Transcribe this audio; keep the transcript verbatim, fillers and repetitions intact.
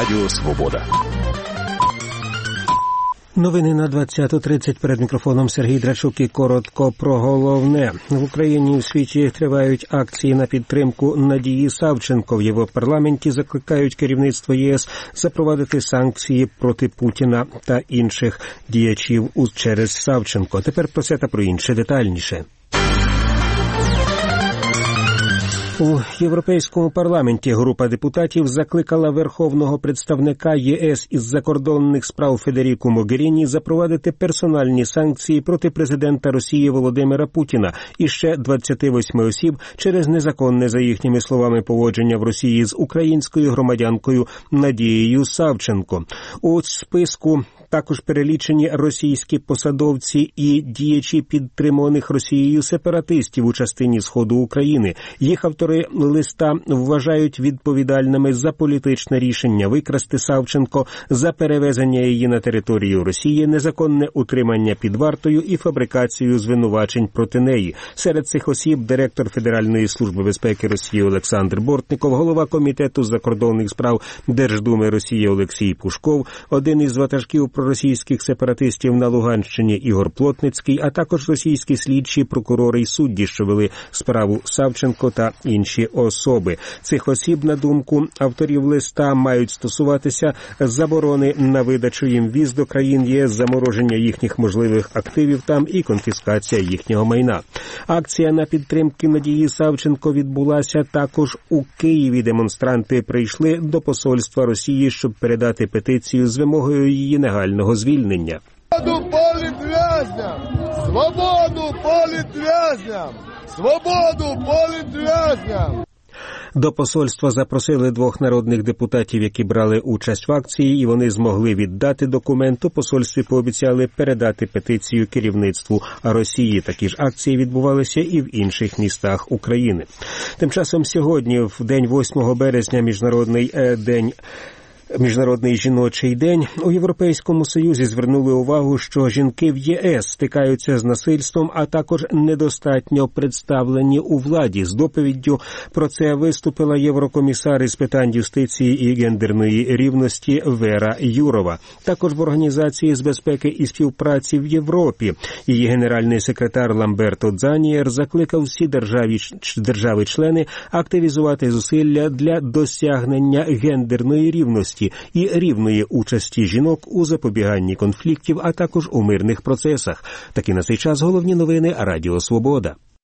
Радіо Свобода. Новини на двадцяту тридцять. Перед мікрофоном Сергій Драчук і коротко про головне. В Україні і у світі тривають акції на підтримку Надії Савченко. В Європарламенті закликають керівництво ЄС запровадити санкції проти Путіна та інших діячів через Савченко. Тепер про це та про інше детальніше. У Європейському парламенті група депутатів закликала Верховного представника ЄС із закордонних справ Федеріку Могеріні запровадити персональні санкції проти президента Росії Володимира Путіна і ще двадцяти восьми осіб через незаконне, за їхніми словами, поводження в Росії з українською громадянкою Надією Савченко. У списку також перелічені російські посадовці і діячі підтримуваних Росією сепаратистів у частині Сходу України. Їх автори листа вважають відповідальними за політичне рішення викрасти Савченко, за перевезення її на територію Росії, незаконне утримання під вартою і фабрикацію звинувачень проти неї. Серед цих осіб директор Федеральної служби безпеки Росії Олександр Бортников, голова Комітету з закордонних справ Держдуми Росії Олексій Пушков, один із ватажків проросійських сепаратистів на Луганщині Ігор Плотницький, а також російські слідчі, прокурори і судді, що вели справу Савченко та інші особи. Цих осіб, на думку авторів листа, мають стосуватися заборони на видачу їм віз до країн ЄС, замороження їхніх можливих активів там і конфіскація їхнього майна. Акція на підтримку Надії Савченко відбулася також у Києві. Демонстранти прийшли до посольства Росії, щоб передати петицію з вимогою її негайного звільнення. Свободу політв'язням! Свободу політв'язням! Свободу політв'язням! До посольства запросили двох народних депутатів, які брали участь в акції, і вони змогли віддати документ. У посольстві пообіцяли передати петицію керівництву Росії. Такі ж акції відбувалися і в інших містах України. Тим часом сьогодні, в день восьмого березня, Міжнародний е, день Міжнародний жіночий день, у Європейському Союзі звернули увагу, що жінки в ЄС стикаються з насильством, а також недостатньо представлені у владі. З доповіддю про це виступила єврокомісар із питань юстиції і гендерної рівності Вера Юрова. Також в Організації з безпеки і співпраці в Європі її генеральний секретар Ламберто Дзанієр закликав всі держави-члени активізувати зусилля для досягнення гендерної рівності і рівної участі жінок у запобіганні конфліктів, а також у мирних процесах. Такі на цей час головні новини Радіо Свобода.